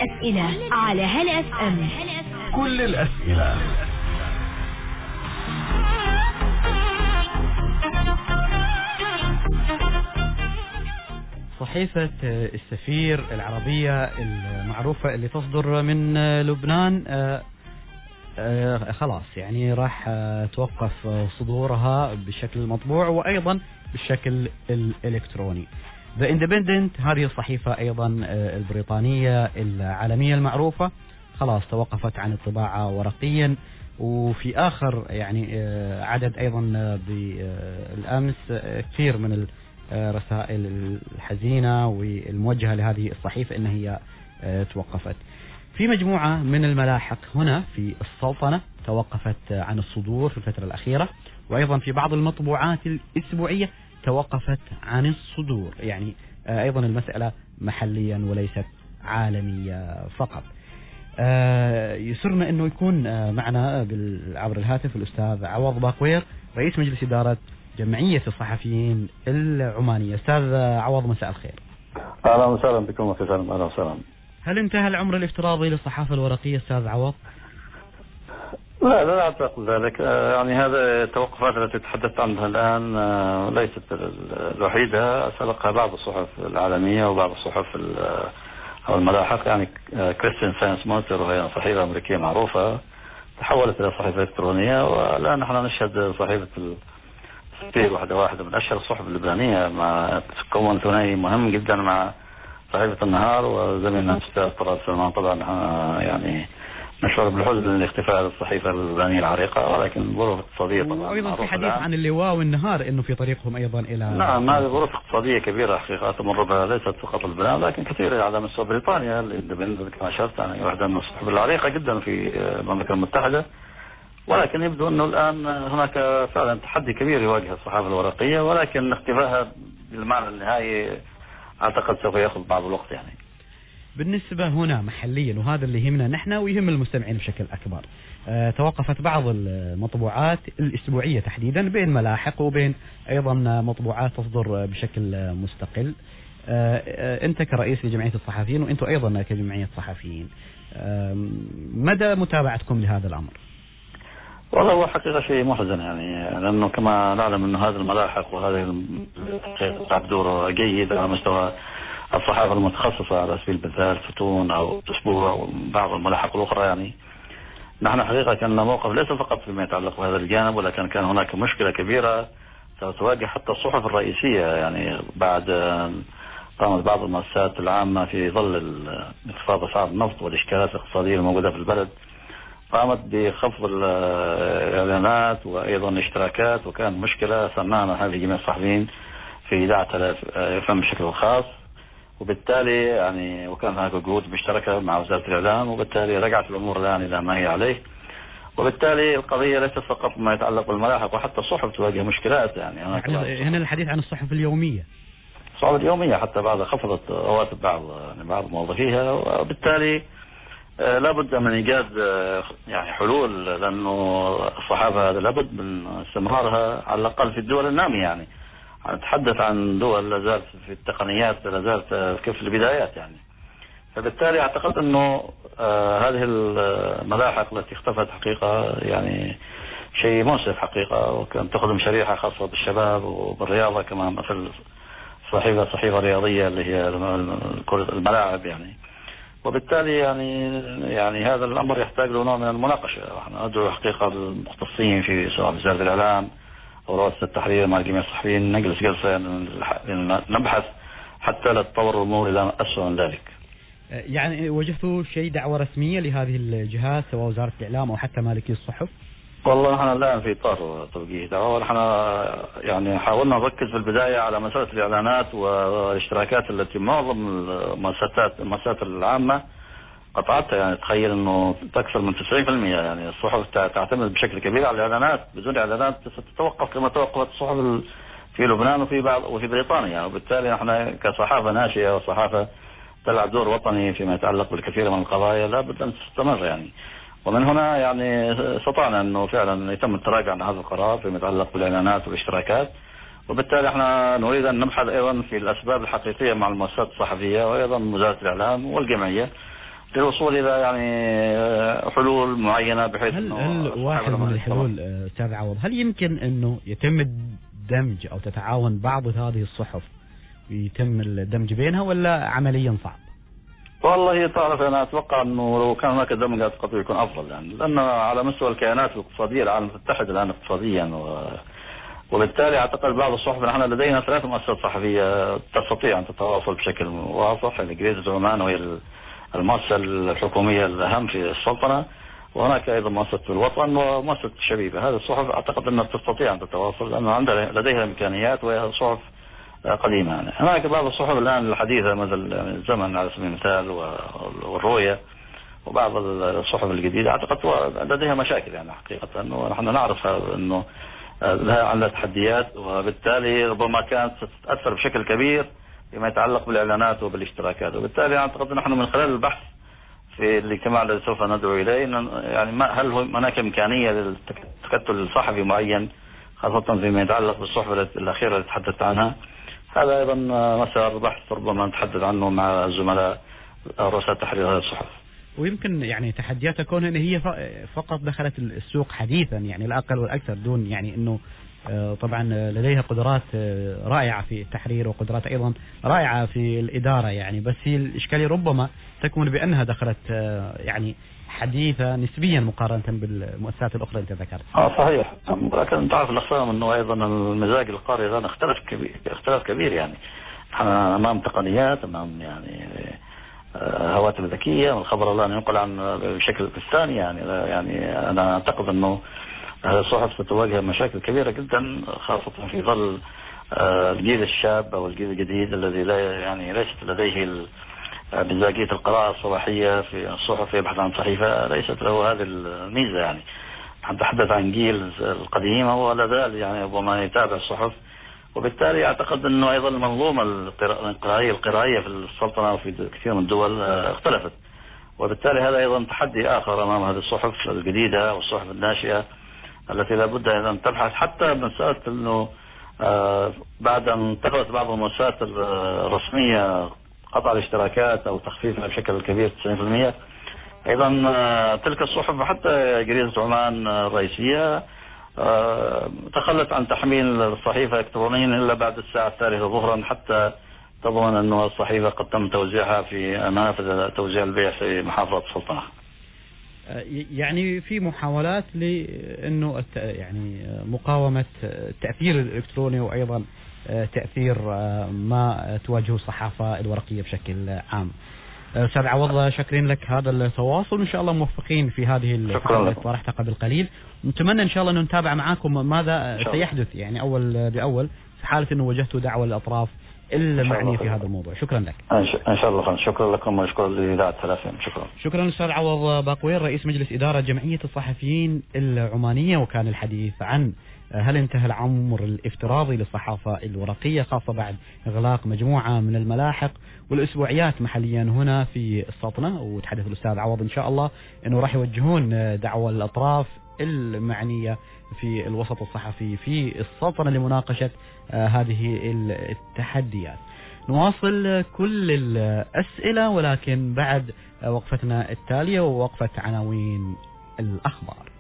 الأسئلة على هلا اف ام. كل الأسئلة. صحيفة السفير العربية المعروفة اللي تصدر من لبنان خلاص يعني راح توقف صدورها بالشكل المطبوع وأيضا بالشكل الإلكتروني. The Independent هذه الصحيفة أيضا البريطانية العالمية المعروفة خلاص توقفت عن الطباعة ورقيا. وفي آخر يعني عدد أيضا بالأمس كثير من الرسائل الحزينة والموجهة لهذه الصحيفة إن هي توقفت. في مجموعة من الملاحق هنا في السلطنة توقفت عن الصدور في الفترة الأخيرة، وأيضا في بعض المطبوعات الأسبوعية توقفت عن الصدور. يعني أيضا المسألة محليا وليست عالمية فقط. يسرنا أنه يكون معنا عبر الهاتف الأستاذ عوض باقوير رئيس مجلس إدارة جمعية الصحفيين العمانية. أستاذ عوض مساء الخير. أهلا وسهلا بكم أخي سالم. أهلا وسهلا. هل انتهى العمر الافتراضي للصحافة الورقية أستاذ عوض؟ لا أعتقد ذلك. يعني هذا التوقفات التي تحدثت عنها الآن ليست الوحيدة، سبقها بعض الصحف العالمية وبعض الصحف أو الملاحق. يعني كريستيان ساينس مونتر وهي صحيفة أمريكية معروفة تحولت إلى صحيفة إلكترونية، والآن نحن نشهد صحيفة السفير واحدة من أشهر الصحف اللبنانية مع تكون ثنائي مهم جدا مع صحيفة النهار وزميلنا الأستاذ طلال سلمان. طبعا يعني نشعر بالحزن من اختفاء الصحيفة اللبنانية العريقة، ولكن ظروف اقتصادية طبعا. وأيضا في حديث عن اللواء والنهار إنه في طريقهم أيضا إلى نعم. هذه ظروف اقتصادية كبيرة حقيقة تمر بها ليست فقط لبنان لكن كثير على مستوى بريطانيا اللي كما أشرت يعني واحدة من الصحف العريقة جدا في المملكة المتحدة. ولكن يبدو أنه الآن هناك فعلا تحدي كبير يواجه الصحافة الورقية، ولكن اختفائها بالمعنى النهائي أعتقد سوف يأخذ بعض الوقت. يعني بالنسبة هنا محليا وهذا اللي يهمنا نحن ويهم المستمعين بشكل أكبر، توقفت بعض المطبوعات الأسبوعية تحديدا بين ملاحق وبين أيضا مطبوعات تصدر بشكل مستقل. أنت كرئيس لجمعية الصحفيين وأنتم أيضا كجمعية صحفيين، مدى متابعتكم لهذا الأمر؟ والله هو حقيقة شيء محزن يعني، لأنه كما نعلم أنه هذه الملاحق وهذه تلعب دور جيد على مستوى الصحافة المتخصصة على سبيل المثال فتون أو أسبوع وبعض الملاحق الأخرى. يعني نحن حقيقة كان موقف ليس فقط فيما يتعلق بهذا الجانب، ولكن كان هناك مشكلة كبيرة ستواجه حتى الصحف الرئيسية. يعني بعد قامت بعض المؤسسات العامة في ظل انخفاض أسعار النفط والإشكالات الاقتصادية الموجودة في البلد قامت بخفض الإعلانات وأيضا الاشتراكات، وكان مشكلة سمعنا هذه جميع الصحفيين في إذاعة FM بشكل خاص. وبالتالي يعني وكان هناك جهود مشتركة مع وزارة الإعلام، وبالتالي رجعت الأمور الآن إلى ما هي عليه. وبالتالي القضية ليست فقط ما يتعلق بالملاحق، وحتى الصحف تواجه مشكلات. يعني هنا الحديث عن الصحف اليومية. الصحف اليومية حتى بعد خفضت رواتب بعض موظفيها، وبالتالي لابد من إيجاد يعني حلول، لأنه الصحافة لابد من استمرارها على الأقل في الدول النامية. يعني نتحدث عن دول لا زالت في التقنيات لا زالت كيف البدايات يعني. فبالتالي اعتقد انه هذه الملاحق التي اختفت حقيقة يعني شيء مؤسف حقيقة، وكان تخدم شريحة خاصة بالشباب وبالرياضة كما مثل صحيفة رياضية اللي هي الملاعب يعني. وبالتالي يعني هذا الأمر يحتاج له نوع من المناقشة. نحن ندعو حقيقة المختصين في سواء وزارة الإعلام أو رئاسة التحرير مع جميع الصحفيين نجلس جلسة نبحث حتى لا تطور الأمور إلى أسوأ من ذلك. يعني وجدتوا شيء دعوة رسمية لهذه الجهات سواء وزارة الإعلام أو حتى مالكي الصحف؟ والله نحن الآن في إطار توجيه دعوة، ونحن يعني حاولنا نركز في البداية على مسألة الإعلانات والاشتراكات التي معظم المؤسسات العامة قطعتها. يعني تخيل أنه تكثر من 90% يعني الصحف تعتمد بشكل كبير على الإعلانات. بدون إعلانات ستتوقف كما توقفت الصحف في لبنان وفي بريطانيا. وبالتالي نحن كصحافة ناشئة وصحافة تلعب دور وطني فيما يتعلق بالكثير من القضايا لابد أن تستمر يعني. ومن هنا يعني استطعنا أنه فعلا يتم التراجع عن هذا القرار فيما يتعلق بالإعلانات والاشتراكات. وبالتالي احنا نريد أن نبحث أيضا في الأسباب الحقيقية مع المؤسسات الصحفية وأيضا وزارة الإعلام والجمعية للوصول إلى يعني حلول معينة بحيث هل واحد من الحلول أستاذ عوض، هل يمكن أنه يتم الدمج أو تتعاون بعض هذه الصحف ويتم الدمج بينها، ولا عمليا صعب؟ والله تعرف أنا أتوقع أنه لو كان هناك دمج قد يكون أفضل، يعني لأن على مستوى الكيانات الاقتصادية العالم متحد الآن اقتصاديا، وبالتالي أعتقد بعض الصحف، نحن لدينا 3 مؤسسات صحفية تستطيع أن تتواصل بشكل واضح، جريدة عمان وهي المؤسسة الحكومية الأهم في السلطنة، وهناك أيضا مؤسسة الوطن ومؤسسة الشبيبة. هذه الصحف أعتقد أنها تستطيع أن تتواصل لأن لديها إمكانيات وهي صحف قديمة. يعني هناك بعض الصحف الآن الحديثة مثل الزمن على سبيل المثال والرؤية وبعض الصحف الجديدة أعتقد لديها مشاكل يعني حقيقة، ونحن نعرف أنه لها عندها تحديات، وبالتالي ربما كانت ستتأثر بشكل كبير فيما يتعلق بالإعلانات وبالاشتراكات. وبالتالي أعتقد نحن من خلال البحث في الاجتماع الذي سوف ندعو إليه يعني هل هناك إمكانية للتكتل الصحفي معين خاصة فيما يتعلق بالصحف الأخيرة التي تحدثت عنها. هذا أيضا مسار بحث ربما نتحدث عنه مع الزملاء رؤساء تحرير هذه الصحف. ويمكن يعني تحديات تكون ان هي فقط دخلت السوق حديثا، يعني لا اقل ولا اكثر، دون يعني انه طبعا لديها قدرات رائعه في التحرير وقدرات ايضا رائعه في الاداره يعني، بس هي الاشكاليه ربما تكمن بانها دخلت يعني حديثه نسبيا مقارنه بالمؤسسات الاخرى اللي ذكرت. صحيح، لكن تعرف الاخصام انه ايضا المزاج القارئ الان اختلف كبير يعني. احنا امام تقنيات، امام يعني هواتف ذكيه، والخبر الان ينقل عن بشكل ثاني يعني انا اعتقد انه هذه الصحف ستواجه مشاكل كبيره جدا، خاصه في ظل الجيل الشاب او الجيل الجديد الذي لا يعني ليست لديه مزاجيه القراءه الصباحيه في الصحف، يبحث عن صحيفه ليست له هذه الميزه. يعني نتحدث عن جيل القديم هو لا زال يعني ربما يتابع الصحف، وبالتالي اعتقد انه ايضا المنظومه القرائيه في السلطنه وفي كثير من الدول اختلفت، وبالتالي هذا ايضا تحدي اخر امام هذه الصحف الجديده والصحف الناشئه التي لابد ان تبحث حتى مساله انه بعد ان اتخذت بعض المؤسسات الرسميه قطع الاشتراكات او تخفيفها بشكل كبير 90%، ايضا تلك الصحف حتى جريدة عمان الرئيسية تخلت عن تحميل الصحيفة الكترونيا الا بعد الساعة 3 ظهرا حتى تضمن انه الصحيفة قد تم توزيعها في منافذ توزيع البيع في محافظة السلطنة. يعني في محاولات لانه يعني مقاومة التأثير الالكتروني وايضا تأثير ما تواجهه الصحافة الورقية بشكل عام. أستاذ عوض شاكرين لك هذا التواصل، وإن شاء الله موفقين في هذه الفقرة التي طرحتها قبل قليل. نتمنى إن شاء الله أن نتابع معاكم ماذا سيحدث يعني أول بأول في حالة أنه وجهتوا دعوة للأطراف المعنية في هذا الموضوع. شكرا لك. إن شاء الله. شكرا لكم وشكرا لإذاعة ثلاثين. شكرا أستاذ عوض باقوير رئيس مجلس إدارة جمعية الصحفيين العمانية، وكان الحديث عن هل انتهى العمر الافتراضي للصحافة الورقية خاصة بعد إغلاق مجموعة من الملاحق والأسبوعيات محليا هنا في السلطنة. وتحدث الأستاذ عوض إن شاء الله أنه راح يوجهون دعوة للأطراف المعنية في الوسط الصحفي في السلطنة لمناقشة هذه التحديات. نواصل كل الأسئلة ولكن بعد وقفتنا التالية ووقفة عناوين الأخبار.